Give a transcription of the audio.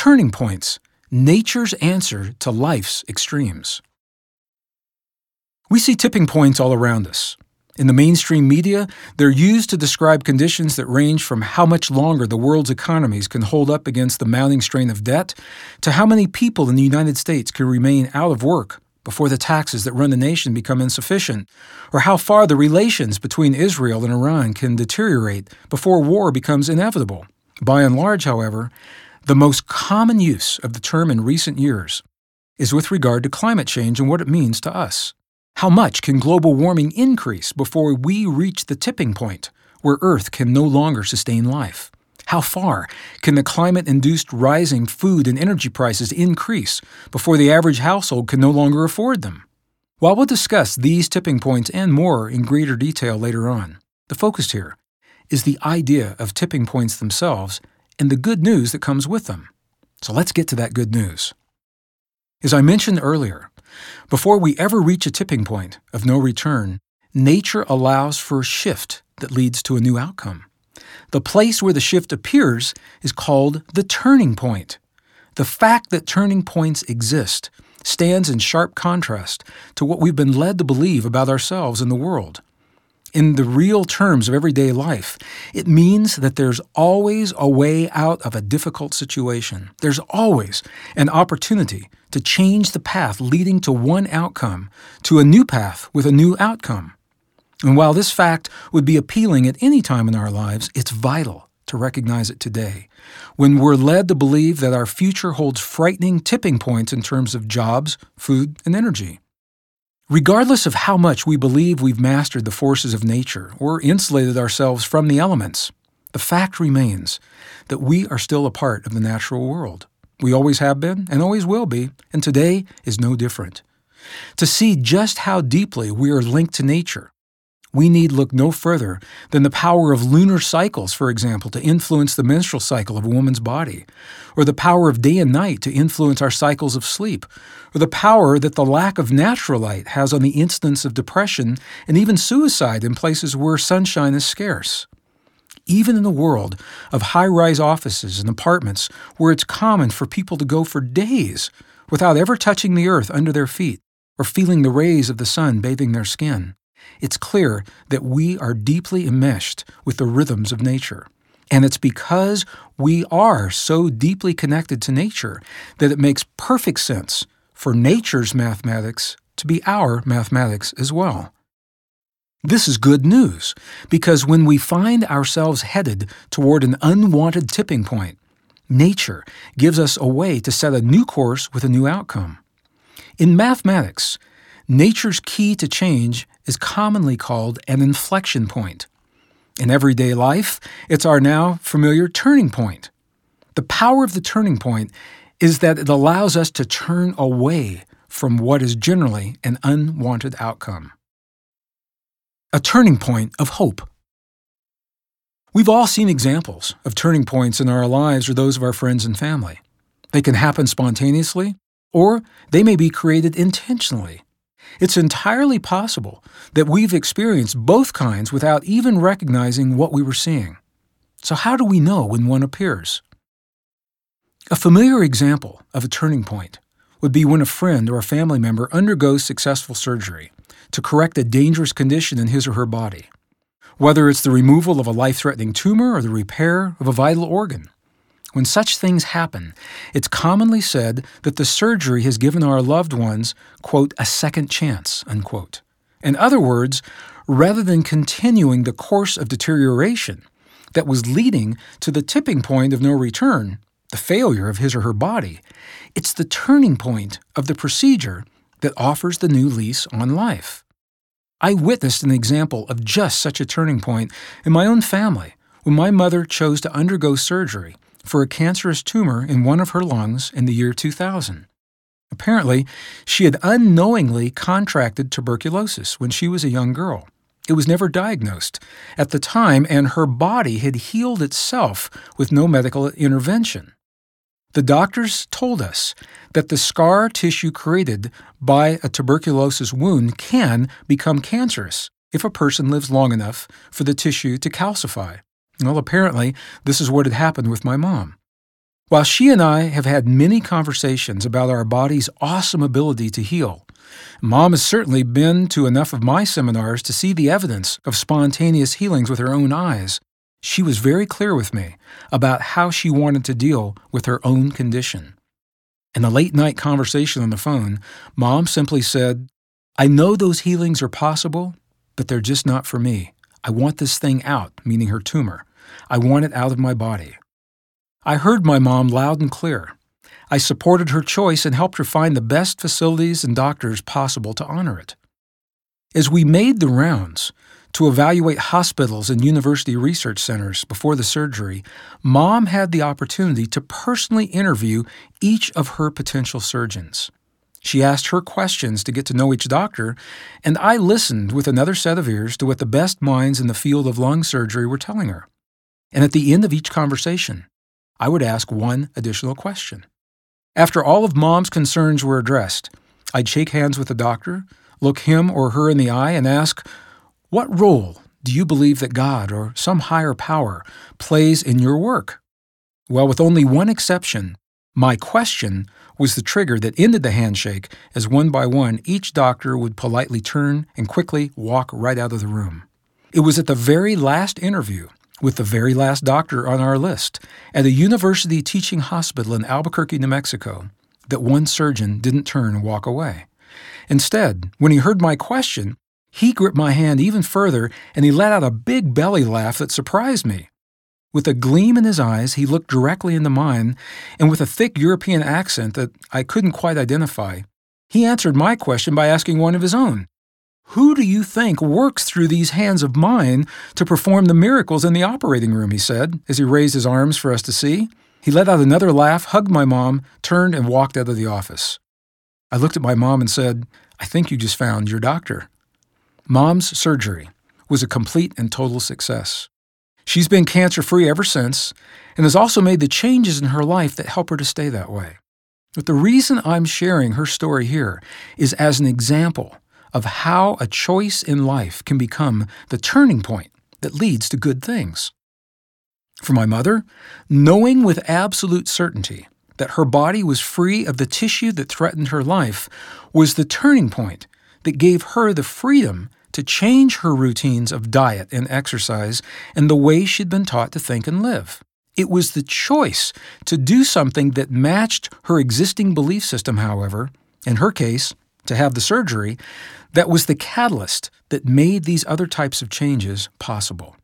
Turning points, nature's answer to life's extremes. We see tipping points all around us. In the mainstream media, they're used to describe conditions that range from how much longer the world's economies can hold up against the mounting strain of debt to how many people in the United States can remain out of work before the taxes that run the nation become insufficient, or how far the relations between Israel and Iran can deteriorate before war becomes inevitable. By and large, however, the most common use of the term in recent years is with regard to climate change and what it means to us. How much can global warming increase before we reach the tipping point where Earth can no longer sustain life? How far can the climate-induced rising food and energy prices increase before the average household can no longer afford them? While we'll discuss these tipping points and more in greater detail later on, the focus here is the idea of tipping points themselves and the good news that comes with them. So let's get to that good news. As I mentioned earlier, before we ever reach a tipping point of no return, nature allows for a shift that leads to a new outcome. The place where the shift appears is called the turning point. The fact that turning points exist stands in sharp contrast to what we've been led to believe about ourselves and the world. In the real terms of everyday life, it means that there's always a way out of a difficult situation. There's always an opportunity to change the path leading to one outcome to a new path with a new outcome. And while this fact would be appealing at any time in our lives, it's vital to recognize it today, when we're led to believe that our future holds frightening tipping points in terms of jobs, food, and energy. Regardless of how much we believe we've mastered the forces of nature or insulated ourselves from the elements, the fact remains that we are still a part of the natural world. We always have been and always will be, and today is no different. To see just how deeply we are linked to nature, we need look no further than the power of lunar cycles, for example, to influence the menstrual cycle of a woman's body, or the power of day and night to influence our cycles of sleep, or the power that the lack of natural light has on the incidence of depression and even suicide in places where sunshine is scarce. Even in a world of high-rise offices and apartments where it's common for people to go for days without ever touching the earth under their feet or feeling the rays of the sun bathing their skin, it's clear that we are deeply enmeshed with the rhythms of nature. And it's because we are so deeply connected to nature that it makes perfect sense for nature's mathematics to be our mathematics as well. This is good news, because when we find ourselves headed toward an unwanted tipping point, nature gives us a way to set a new course with a new outcome. In mathematics, nature's key to change is commonly called an inflection point. In everyday life, it's our now familiar turning point. The power of the turning point is that it allows us to turn away from what is generally an unwanted outcome. A turning point of hope. We've all seen examples of turning points in our lives or those of our friends and family. They can happen spontaneously, or they may be created intentionally. It's entirely possible that we've experienced both kinds without even recognizing what we were seeing. So how do we know when one appears? A familiar example of a turning point would be when a friend or a family member undergoes successful surgery to correct a dangerous condition in his or her body, whether it's the removal of a life-threatening tumor or the repair of a vital organ. When such things happen, it's commonly said that the surgery has given our loved ones, quote, a second chance, unquote. In other words, rather than continuing the course of deterioration that was leading to the tipping point of no return, the failure of his or her body, it's the turning point of the procedure that offers the new lease on life. I witnessed an example of just such a turning point in my own family when my mother chose to undergo surgery for a cancerous tumor in one of her lungs in the year 2000. Apparently, she had unknowingly contracted tuberculosis when she was a young girl. It was never diagnosed at the time, and her body had healed itself with no medical intervention. The doctors told us that the scar tissue created by a tuberculosis wound can become cancerous if a person lives long enough for the tissue to calcify. Well, apparently, this is what had happened with my mom. While she and I have had many conversations about our body's awesome ability to heal, Mom has certainly been to enough of my seminars to see the evidence of spontaneous healings with her own eyes. She was very clear with me about how she wanted to deal with her own condition. In a late-night conversation on the phone, Mom simply said, "I know those healings are possible, but they're just not for me. I want this thing out," meaning her tumor. "I want it out of my body." I heard my mom loud and clear. I supported her choice and helped her find the best facilities and doctors possible to honor it. As we made the rounds to evaluate hospitals and university research centers before the surgery, Mom had the opportunity to personally interview each of her potential surgeons. She asked her questions to get to know each doctor, and I listened with another set of ears to what the best minds in the field of lung surgery were telling her. And at the end of each conversation, I would ask one additional question. After all of Mom's concerns were addressed, I'd shake hands with the doctor, look him or her in the eye, and ask, "What role do you believe that God or some higher power plays in your work?" Well, with only one exception, my question was the trigger that ended the handshake as one by one each doctor would politely turn and quickly walk right out of the room. It was at the very last interview with the very last doctor on our list at a university teaching hospital in Albuquerque, New Mexico, that one surgeon didn't turn and walk away. Instead, when he heard my question, he gripped my hand even further and he let out a big belly laugh that surprised me. With a gleam in his eyes, he looked directly into mine, and with a thick European accent that I couldn't quite identify, he answered my question by asking one of his own. "Who do you think works through these hands of mine to perform the miracles in the operating room?" he said, as he raised his arms for us to see. He let out another laugh, hugged my mom, turned and walked out of the office. I looked at my mom and said, "I think you just found your doctor." Mom's surgery was a complete and total success. She's been cancer-free ever since and has also made the changes in her life that help her to stay that way. But the reason I'm sharing her story here is as an example of how a choice in life can become the turning point that leads to good things. For my mother, knowing with absolute certainty that her body was free of the tissue that threatened her life was the turning point that gave her the freedom to change her routines of diet and exercise and the way she'd been taught to think and live. It was the choice to do something that matched her existing belief system, however, in her case, to have the surgery, that was the catalyst that made these other types of changes possible.